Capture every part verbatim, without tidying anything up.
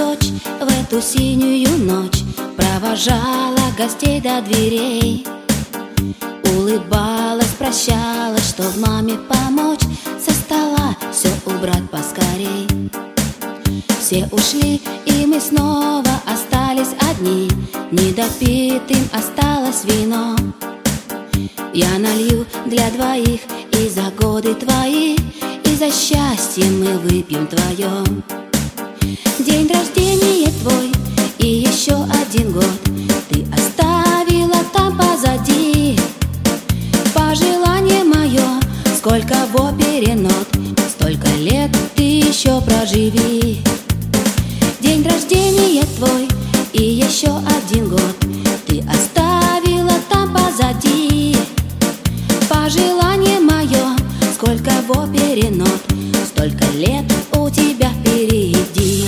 дочь в эту синюю ночь провожала гостей до дверей. Улыбалась, прощалась, что в маме помочь, со стола все убрать поскорей. Все ушли, и мы снова остались одни, недопитым осталось вино. Я налью для двоих и за годы твои, и за счастье мы выпьем твое. День рождения твой и еще один год ты оставила там позади. Пожелание мое, сколько в опере нот, столько лет ты еще проживи. День рождения твой и еще один год ты оставила там позади. Пожелание мое, сколько в опере нот, столько лет у тебя впереди.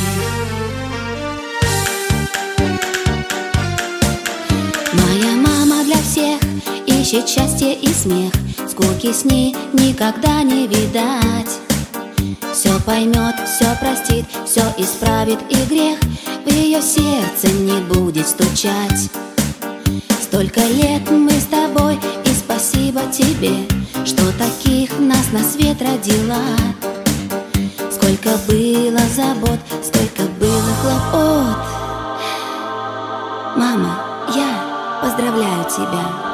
Моя мама для всех ищет счастье и смех, скуки с ней никогда не видать. Все поймет, все простит, все исправит, и грех в ее сердце не будет стучать. Столько лет мы с тобой, и спасибо тебе, что таких нас на свет родила. Сколько было забот, сколько было хлопот. Мама, я поздравляю тебя.